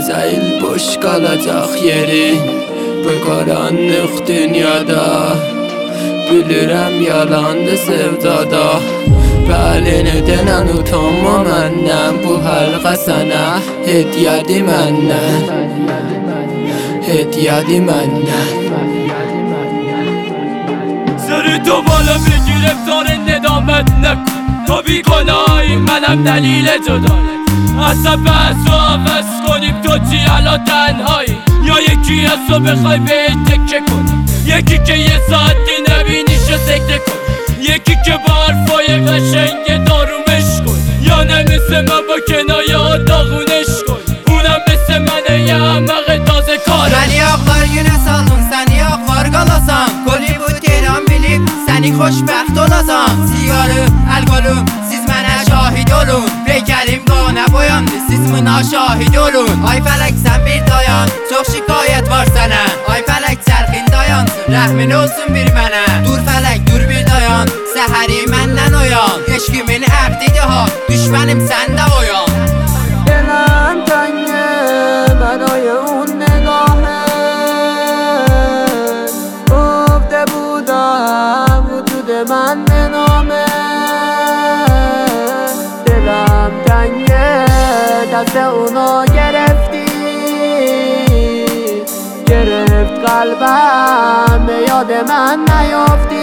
değil boş kalacak yerin bu karanlık dünyada. Bilirəm yalandı sevdada, bəlini denən utanma məndən. Bu həlqə sənə hediyyədir məndən, hediyyədir məndən. سری تو بالا بگیرم تار ندامت نکن، تو بیگناهی منم دلیل جدایی. اصلا بحث و عوض کنیم تو چی الان تنهایی، یا یکی از تو بخوای بهش تکه کنی، یکی که یه ساعتی نبینیشو سکته کن، یکی که با حرفای قشنگ دارومش کن، یا نه مثل من با کنایه داغونش کن. اونم مثل منه یه احمق تازه کاره. Məni ağlar günə saldın, səni ağlar qalasan. Hollywood Tehran bilib, səni xoşbəxt olasan. Sigarım, alkolum, siz mənə şahid olun. Peykərim qana boyandı, siz buna şahid olun. Ay fələk sən bir dayan, çox şikayət var sənə. Ay fələk çərxin dayansın, rəhmin olsun bir mənə. Dur fələk, dur bir dayan, səhəri məndən oyan. Eşkimin əqdidir ha, düşmənim səndə oyan. دلم تنگه برای اون نگاهه، گفته بودم وجود من به نامه. دلم تنگه دست اونو گرفتی، گرفت قلبم به یاد من نیافتی.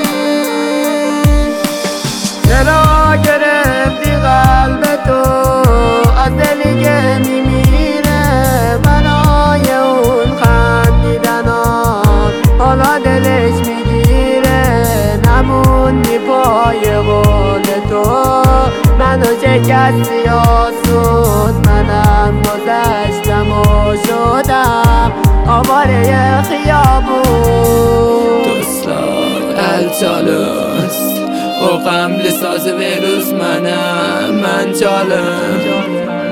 چرا گرفتی قلب تو از دلی که میمیره، برای اون خندیدنات حالا دلش میگیره. نموندی پای قول تو، منو شکستی آسود. منم گذشتم و شدم آواره خیابون. Dostlar əl çalır, o qəmli sazı veruz mənə. Mən çalım,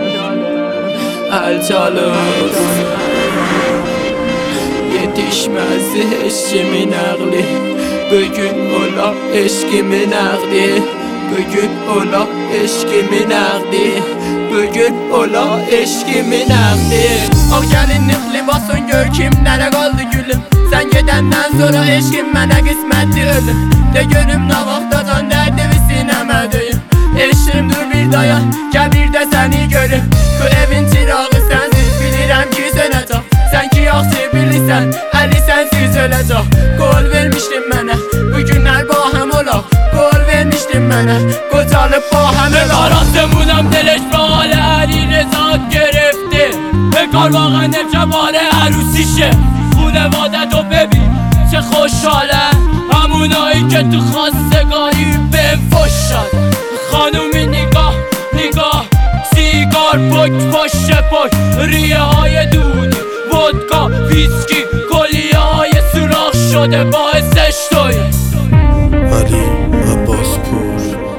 əl çalır, yetişməzdi heç kimin əqli. Bugün ola eşkimin əqdi, bugün ola eşkimin əqdi, bugün ola eşkimin əqdi. Al gəlinlik libasın gör kimlərə qaldı gülüm. Sən gedəndən sonra eşkim mənə qismətli ölüm. De görüm nə vaxtacan dərdimi sinəmə döyüm. Eşkim dur bir dayan, gəl bir də səni görüm. Bu evin çirağı sənsiz bilirəm ki sönəcək. Sən ki yaxşı bilirsən, əli sənsiz öləcək. Qol vermişdin mənə, bu günlər bahəm olaq. Qol vermişdin mənə, qocalıb bahəm olaq. آسمونم دلش به حال علی رضا گرفته، به کار واقعا امشب عروسیشه. خونواده تو ببین چه خوشحاله، همونایی که تو خواستگاری بهم فش شدن. خانومی نگاه نگاه، سیگار پک پشت پک، ریه های دودی، ودکا، ویسکی، کلیه های سوراخ شده باعثش توی علی عباس پور،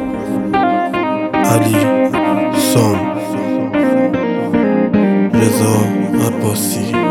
علی سام، رضا عباسی.